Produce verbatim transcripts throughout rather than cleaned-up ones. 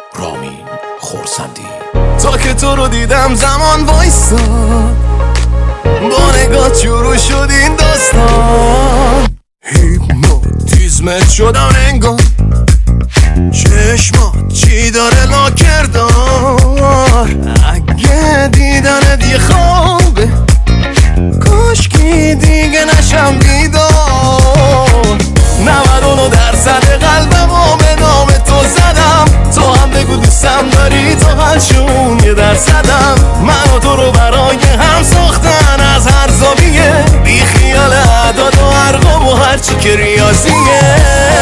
رامین خورسندی. تا که تو رو دیدم زمان وایستاد، با نگاه شروع شد این داستان. هیپنوتیزمت شدم انگار، چشمات چی داره لاکردار. اگه دیدنت یه خوابه، کاشکی دیگه نشم بیدار. نود و نه درصد قلبمو به نام تو زدم، تو هم بگو دوستم داری، تا هرشون یه درصدم. من و تو رو برای هم ساختن از هر زاویه، بی خیال اعداد و ارقام و هرچی که ریاضیه.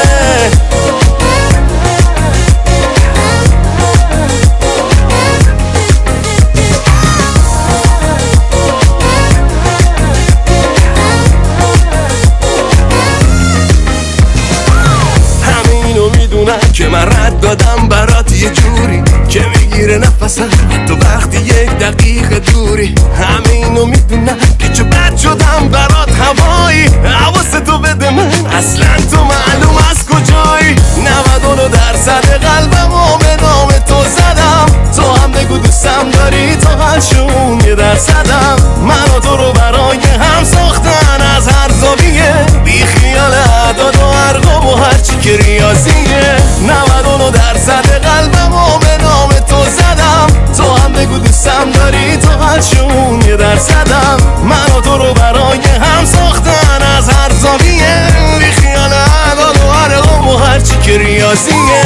که من رد دادم برات یه جوری که میگیره نفسم تو وقتی یک دقیقه دوری. همه اینو میدونم که چه بد شدم برات هوایی. حواستو بده من اصلا تو معلوم از کجایی. نود و نه درصد قلبمو به نام تو زدم، تو هم بگو دوستم داری، تا هرشون یه درصدم. من و تو رو برای هم ساختن از هر زاویه، بی خیال اعداد و ارقام و هرچی که ریاضیه. نود و نه درصد قلبمو به نام تو زدم، تو هم بگو دوستم داری، تا هرشون یه درصدم. من و تو رو برای هم ساختن از هر زاویه، بی خیال اعداد و ارقام و هرچی که ریاضیه.